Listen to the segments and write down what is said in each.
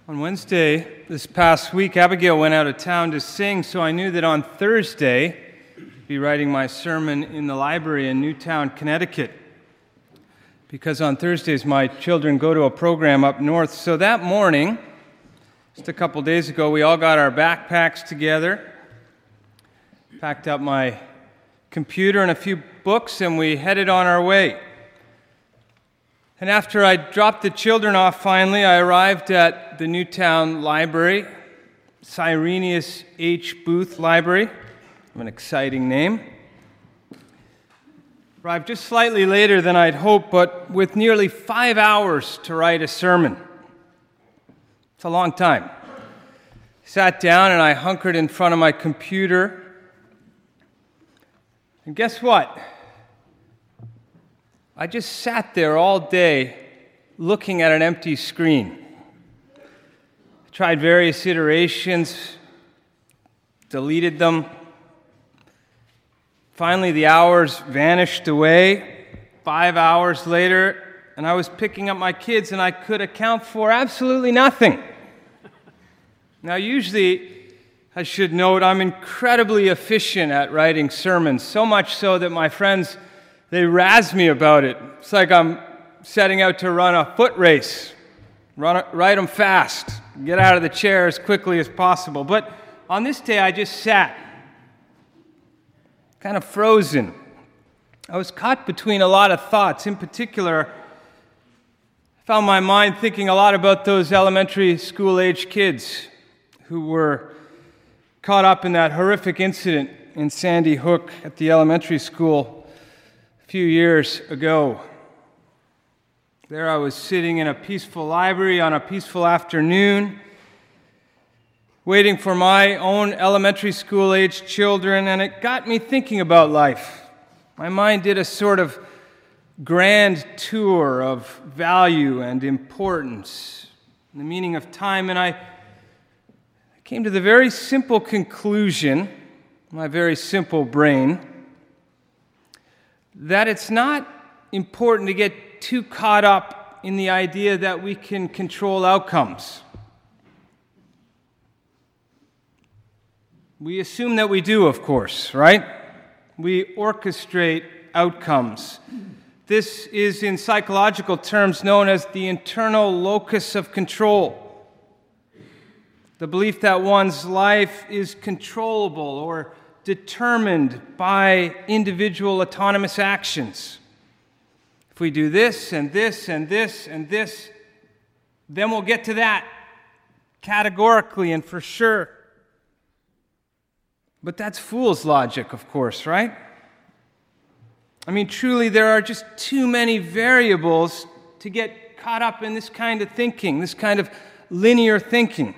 On Wednesday this past week, Abigail went out of town to sing, so I knew that on Thursday I'd be writing my sermon in the library in Newtown, Connecticut, because on Thursdays my children go to a program up north. So that morning, just a couple days ago, we all got our backpacks together, packed up my computer and a few books, and we headed on our way. And after I dropped the children off finally, I arrived at the Newtown Library, Cyrenius H. Booth Library, an exciting name. Arrived just slightly later than I'd hoped, but with nearly 5 hours to write a sermon. It's a long time. Sat down and I hunkered in front of my computer. And guess what? I just sat there all day looking at an empty screen. I tried various iterations, deleted them. Finally, the hours vanished away. 5 hours later, and I was picking up my kids, and I could account for absolutely nothing. Now, usually, I should note, I'm incredibly efficient at writing sermons, so much so that my friends, they razz me about it. It's like I'm setting out to run a foot race. Write them fast. Get out of the chair as quickly as possible. But on this day, I just sat, kind of frozen. I was caught between a lot of thoughts. In particular, I found my mind thinking a lot about those elementary school-age kids who were caught up in that horrific incident in Sandy Hook at the elementary school a few years ago. There I was sitting in a peaceful library on a peaceful afternoon, waiting for my own elementary school-age children, and it got me thinking about life. My mind did a sort of grand tour of value and importance, and the meaning of time, and I came to the very simple conclusion, my very simple brain, that it's not important to get too caught up in the idea that we can control outcomes. We assume that we do, of course, right? We orchestrate outcomes. This is, in psychological terms, known as the internal locus of control. The belief that one's life is controllable or determined by individual autonomous actions. If we do this and this and this and this, then we'll get to that categorically and for sure. But that's fool's logic, of course, right? I mean, truly, there are just too many variables to get caught up in this kind of thinking, this kind of linear thinking.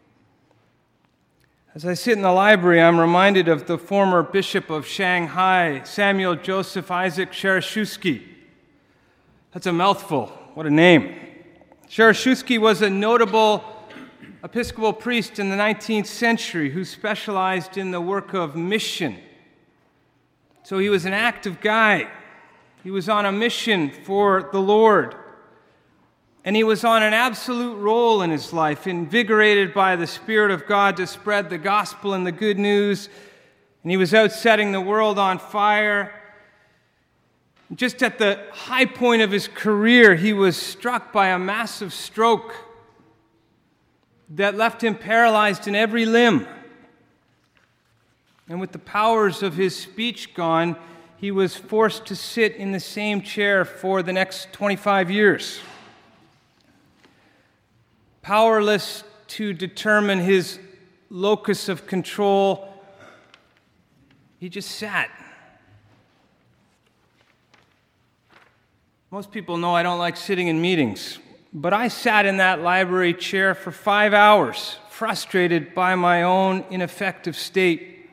As I sit in the library, I'm reminded of the former Bishop of Shanghai, Samuel Joseph Isaac Shereshusky. That's a mouthful. What a name. Shereshusky was a notable Episcopal priest in the 19th century who specialized in the work of mission. So he was an active guy. He was on a mission for the Lord. And he was on an absolute roll in his life, invigorated by the Spirit of God to spread the gospel and the good news. And he was out setting the world on fire. Just at the high point of his career, he was struck by a massive stroke that left him paralyzed in every limb. And with the powers of his speech gone, he was forced to sit in the same chair for the next 25 years. Powerless to determine his locus of control, he just sat. Most people know I don't like sitting in meetings, but I sat in that library chair for 5 hours, frustrated by my own ineffective state.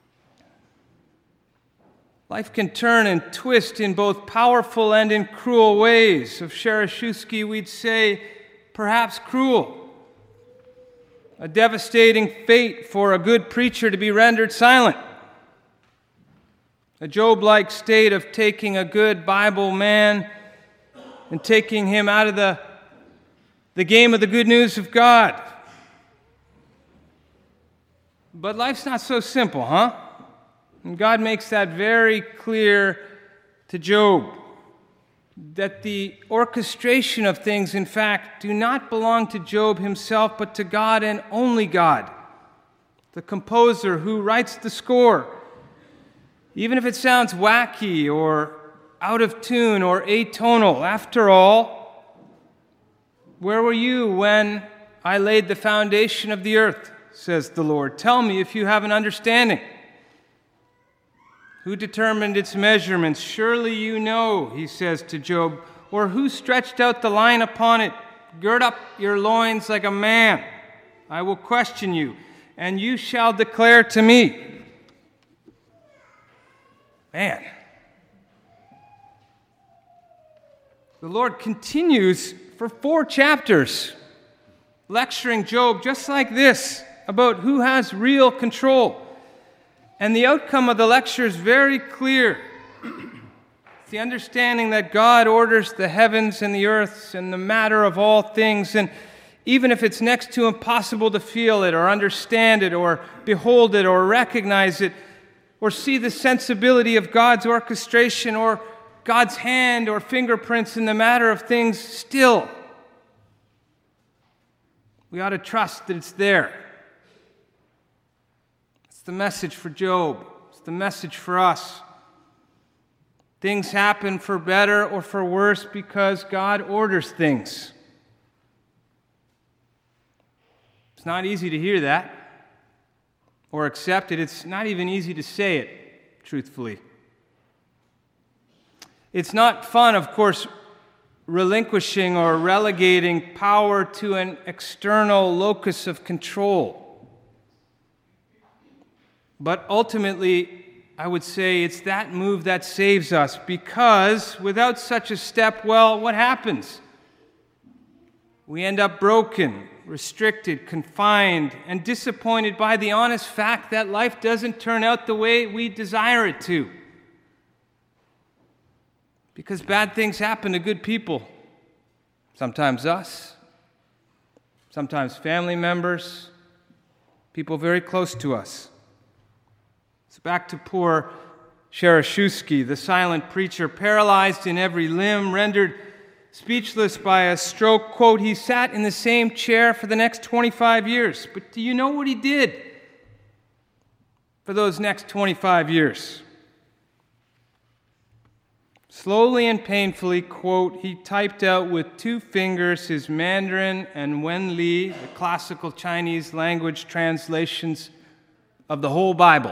Life can turn and twist in both powerful and in cruel ways. Of Shereshusky, we'd say, perhaps cruel. A devastating fate for a good preacher to be rendered silent. A Job-like state of taking a good Bible man and taking him out of the the game of the good news of God. But life's not so simple, huh? And God makes that very clear to Job, that the orchestration of things, in fact, do not belong to Job himself, but to God and only God, the composer who writes the score. Even if it sounds wacky or out of tune or atonal, after all, where were you when I laid the foundation of the earth, says the Lord? Tell me if you have an understanding. Who determined its measurements? Surely you know, he says to Job. Or who stretched out the line upon it? Gird up your loins like a man. I will question you, and you shall declare to me. Man. The Lord continues for 4 chapters, lecturing Job just like this about who has real control. And the outcome of the lecture is very clear. It's the understanding that God orders the heavens and the earths and the matter of all things. And even if it's next to impossible to feel it or understand it or behold it or recognize it or see the sensibility of God's orchestration or God's hand or fingerprints in the matter of things, still, we ought to trust that it's there. The message for Job. It's the message for us. Things happen for better or for worse because God orders things. It's not easy to hear that or accept it. It's not even easy to say it, truthfully. It's not fun, of course, relinquishing or relegating power to an external locus of control. But ultimately, I would say it's that move that saves us, because without such a step, well, what happens? We end up broken, restricted, confined, and disappointed by the honest fact that life doesn't turn out the way we desire it to. Because bad things happen to good people. Sometimes us, sometimes family members, people very close to us. So back to poor Shereshusky, the silent preacher, paralyzed in every limb, rendered speechless by a stroke. Quote, he sat in the same chair for the next 25 years. But do you know what he did for those next 25 years? Slowly and painfully, quote, he typed out with 2 fingers his Mandarin and Wenli, the classical Chinese language translations of the whole Bible.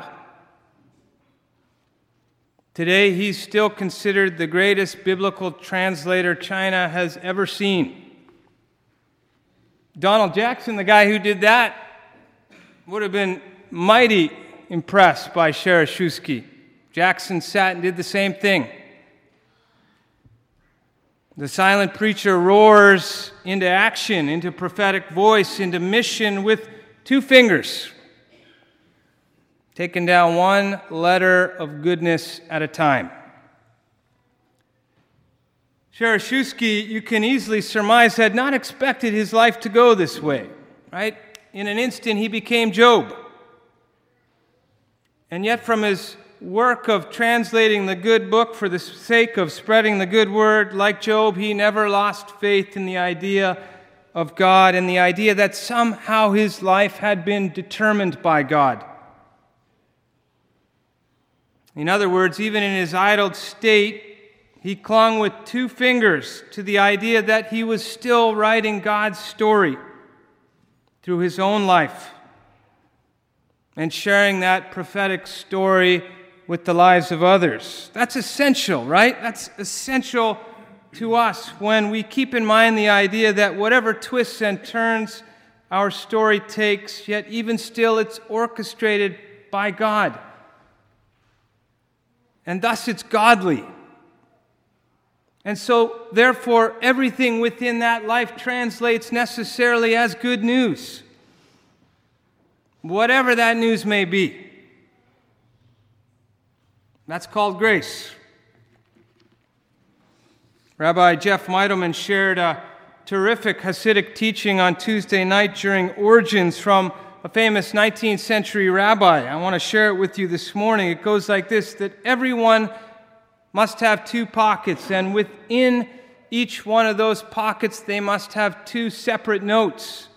Today, he's still considered the greatest biblical translator China has ever seen. Donald Jackson, the guy who did that, would have been mighty impressed by Shereshusky. Jackson sat and did the same thing. The silent preacher roars into action, into prophetic voice, into mission with 2 fingers, taking down 1 letter of goodness at a time. Shereshusky, you can easily surmise, had not expected his life to go this way, right? In an instant, he became Job. And yet from his work of translating the good book for the sake of spreading the good word, like Job, he never lost faith in the idea of God and the idea that somehow his life had been determined by God. In other words, even in his idle state, he clung with 2 fingers to the idea that he was still writing God's story through his own life and sharing that prophetic story with the lives of others. That's essential, right? That's essential to us when we keep in mind the idea that whatever twists and turns our story takes, yet even still it's orchestrated by God. And thus it's godly. And so, therefore, everything within that life translates necessarily as good news, whatever that news may be. That's called grace. Rabbi Jeff Meidelman shared a terrific Hasidic teaching on Tuesday night during Origins from a famous 19th century rabbi. I want to share it with you this morning. It goes like this, that everyone must have two pockets, and within each one of those pockets they must have two separate notes,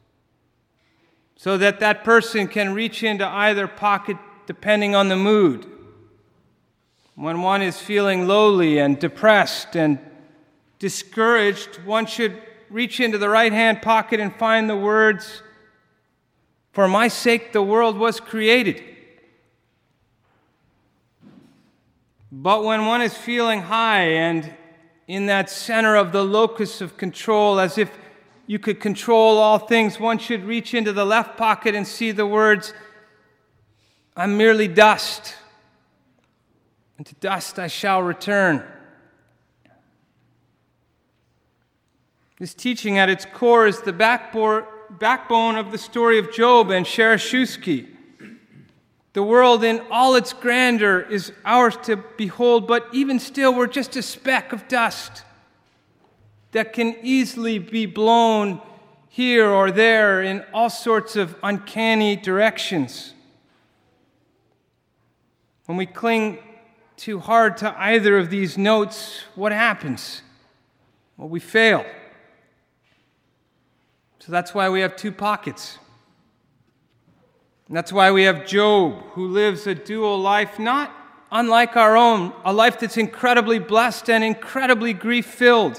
so that that person can reach into either pocket depending on the mood. When one is feeling lowly and depressed and discouraged, one should reach into the right-hand pocket and find the words, "For my sake the world was created." But when one is feeling high and in that center of the locus of control, as if you could control all things, one should reach into the left pocket and see the words, "I'm merely dust, and to dust I shall return." This teaching at its core is the backbone of the story of Job and Shereshusky. The world in all its grandeur is ours to behold, but even still we're just a speck of dust that can easily be blown here or there in all sorts of uncanny directions. When we cling too hard to either of these notes, what happens? Well, we fail. So that's why we have two pockets. And that's why we have Job, who lives a dual life, not unlike our own, a life that's incredibly blessed and incredibly grief-filled.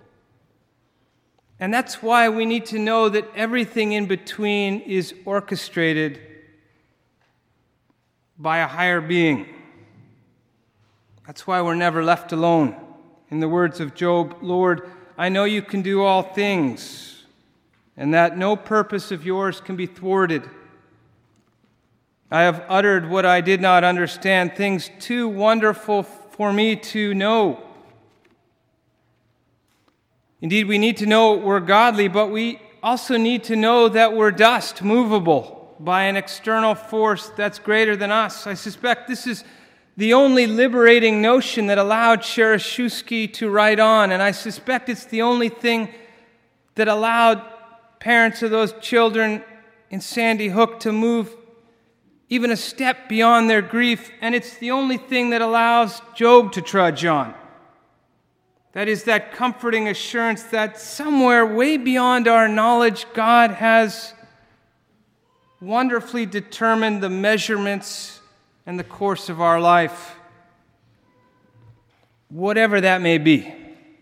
And that's why we need to know that everything in between is orchestrated by a higher being. That's why we're never left alone. In the words of Job, "Lord, I know you can do all things, and that no purpose of yours can be thwarted. I have uttered what I did not understand, things too wonderful for me to know." Indeed, we need to know we're godly, but we also need to know that we're dust, movable by an external force that's greater than us. I suspect this is the only liberating notion that allowed Shereshusky to write on, and I suspect it's the only thing that allowed parents of those children in Sandy Hook to move even a step beyond their grief, and it's the only thing that allows Job to trudge on. That is that comforting assurance that somewhere way beyond our knowledge, God has wonderfully determined the measurements and the course of our life, whatever that may be.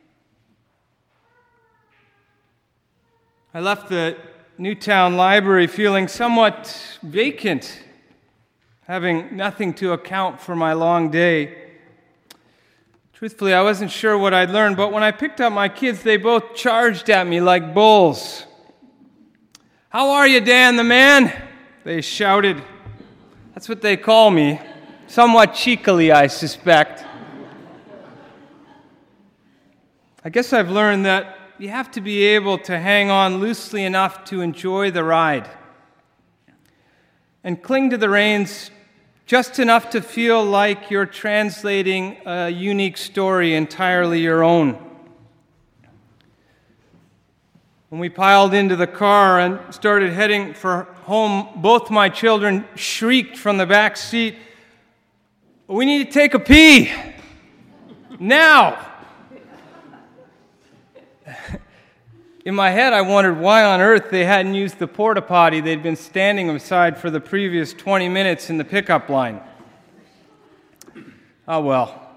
I left the Newtown Library feeling somewhat vacant, having nothing to account for my long day. Truthfully, I wasn't sure what I'd learned, but when I picked up my kids, they both charged at me like bulls. "How are you, Dan the man?" they shouted. That's what they call me, somewhat cheekily, I suspect. I guess I've learned that you have to be able to hang on loosely enough to enjoy the ride and cling to the reins just enough to feel like you're translating a unique story entirely your own. When we piled into the car and started heading for home, both my children shrieked from the back seat, "We need to take a pee! Now!" In my head, I wondered why on earth they hadn't used the porta potty they'd been standing aside for the previous 20 minutes in the pickup line. Oh well.